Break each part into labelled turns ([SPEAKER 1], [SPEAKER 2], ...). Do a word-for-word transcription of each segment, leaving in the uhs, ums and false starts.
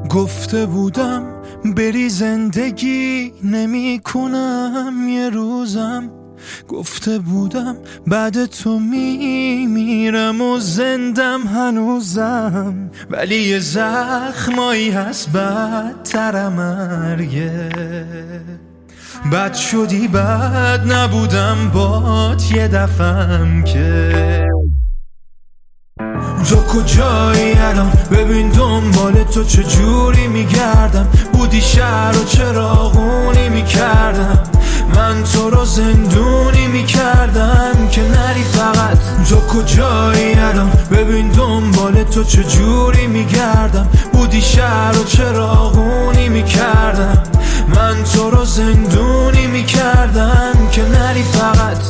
[SPEAKER 1] گفته بودم بری زندگی نمی کنم یه روزم، گفته بودم بعد تو می میرم و زندم هنوزم، ولی یه زخمایی هست بدتر مرگه. بد شدی بد نبودم بات یه دفعم که. تو کجایی الان؟ ببین دنبال تو چجوری میگردم، بودی شهر و چراغونی میکردم، من تو رو زندونی میکردم که نری فقط. تو کجایی الان؟ ببین دنبال تو چجوری میگردم، بودی شهر و چراغونی میکردم، من تو رو زندونی میکردم که نری فقط.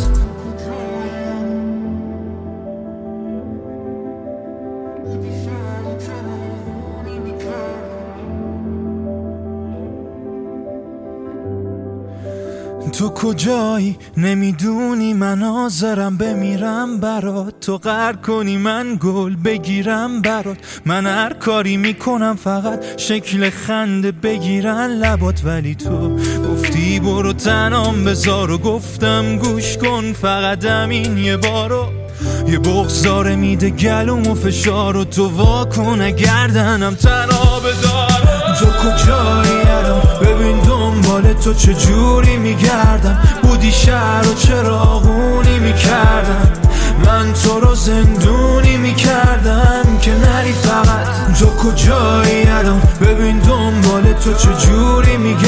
[SPEAKER 1] تو کجایی؟ نمیدونی من حاضرم بمیرم برات، تو غر کنی من گل بگیرم برات، من هر کاری میکنم فقط شکل خنده بگیرن لبات، ولی تو گفتی برو تنام بذار و گفتم گوش کن فقط همین یه بارو. یه بغضاره میده گلوم و فشار و تو واکن گردنم تنها بدار. تو کجایی الان؟ ببین دنبال تو چجوری میگردم، بودی شهر و چراغونی میکردم، من تو رو زندونی میکردم که نری فقط. تو کجایی الان؟ ببین دنبال تو چجوری میگردم